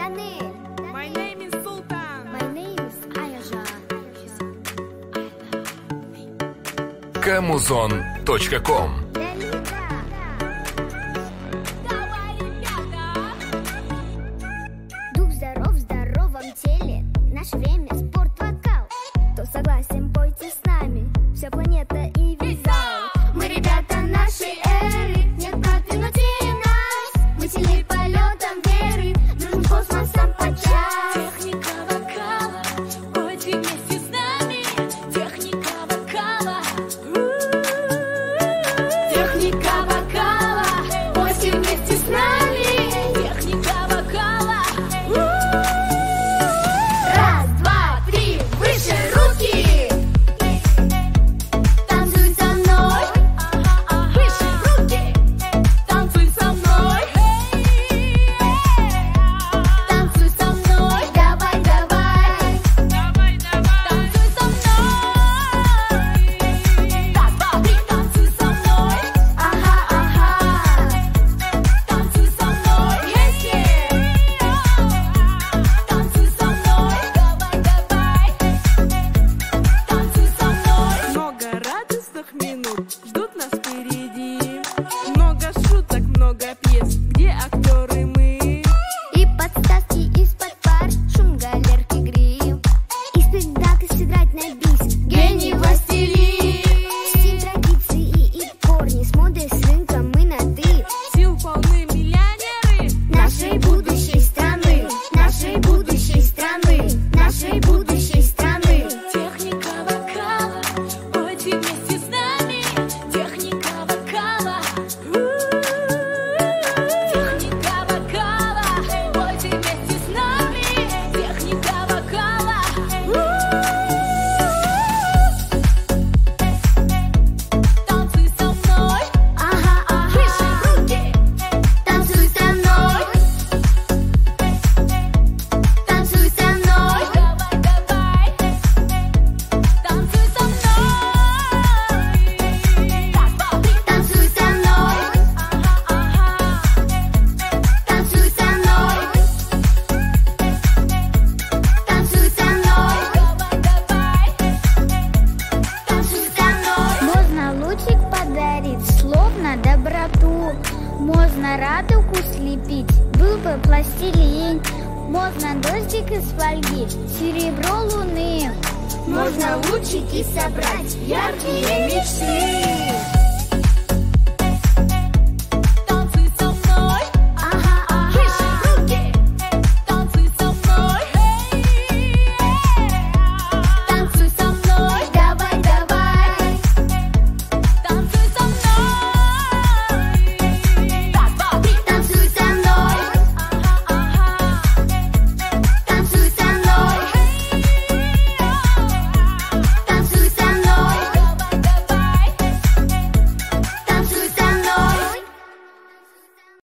Данель. My name is Sultan. My name is Аяжа. Kamuzon.com. Дух здоров в здоровом теле. Наше время спорт-вокал. Кто согласен, пойте с нами. Вся планета и весь зал. Мы ребята нашей эры. Нет продвинутее нас. Мы сильны полетом веры. Дружим космосом подчас. Техника вокала, пойте вместе с нами. Техника вокала. Техника вокала, пойте вместе с нами. Техника вокала. Раз, два, три, выше руки. Танцуй со мной. Выше руки. Танцуй со мной. Танцуй со мной. Давай, давай. Танцуй со мной. Раз, два, три, танцуй со мной. Ага, ага. Танцуй со мной. Танцуй со мной. Давай, танцуй со мной. Много радостных минут ждут нас впереди. Много шуток, много пьес, где актеры мы. И подставки из-под пар, шум галерки грил. И спектакль сыграть на бис, гений властелин. Стиль, традиции и корни, с модой с рынком мы на «ты». Сил полны миллионеры. Нашей будущей страны, нашей будущей страны, нашей будущей страны. Техника вокала, пойте вместе с нами. Техника вокала. Техника вокала, пойте вместе с нами. Техника вокала. Танцуй со мной. Ага, Выше ага. руки. Танцуй со мной. Танцуй со мной. Давай. Танцуй со мной. Раз, два, три. Танцуй со мной. Танцуй со мной. Танцуй со мной. Танцуй со мной. Можно лучик подарить, словно доброту. Можно радугу слепить, был бы пластилин. Можно дождик из фольги, серебро луны. Можно лучики собрать, яркие мечты.